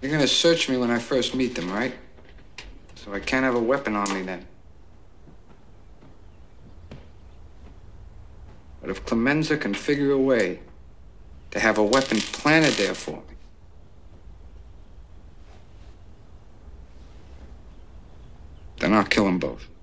You're gonna search me when I first meet them, right? So I can't have a weapon on me then. But if Clemenza can figure a way to have a weapon planted there for me, then I'll kill them both.